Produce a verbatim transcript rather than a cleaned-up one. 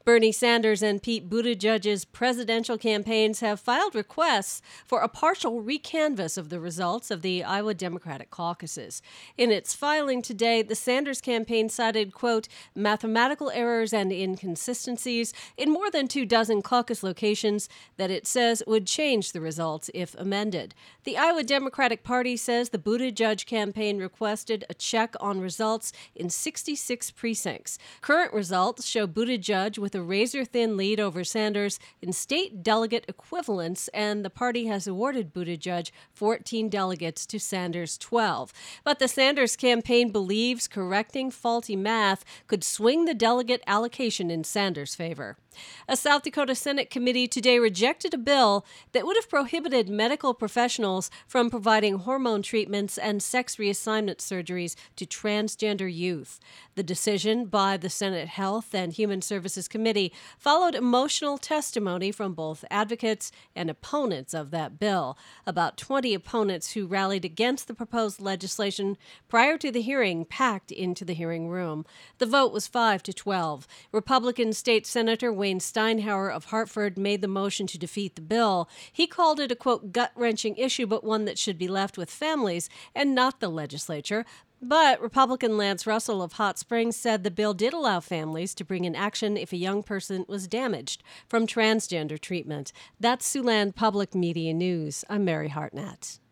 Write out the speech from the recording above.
Bernie Sanders and Pete Buttigieg's presidential campaigns have filed requests for a partial recanvass of the results of the Iowa Democratic caucuses. In its filing today, the Sanders campaign cited, quote, mathematical errors and inconsistencies in more than two dozen caucus locations that it says would change the results if amended. The Iowa Democratic Party says the Buttigieg campaign requested a check on results in sixty-six precincts. Current results show Buttigieg with a razor-thin lead over Sanders in state delegate equivalents, and the party has awarded Buttigieg fourteen delegates to Sanders' twelve. But the Sanders campaign believes correcting faulty math could swing the delegate allocation in Sanders' favor. A South Dakota Senate committee today rejected a bill that would have prohibited medical professionals from providing hormone treatments and sex reassignment surgeries to transgender youth. The decision by the Senate Health and Human Services Committee followed emotional testimony from both advocates and opponents of that bill. About twenty opponents who rallied against the proposed legislation prior to the hearing packed into the hearing room. The vote was five to twelve. Republican State Senator Wayne Steinhauer of Hartford made the motion to defeat the bill. He called it a, quote, gut-wrenching issue, but one that should be left with families and not the legislature. But Republican Lance Russell of Hot Springs said the bill did allow families to bring in action if a young person was damaged from transgender treatment. That's Siouxland Public Media News. I'm Mary Hartnett.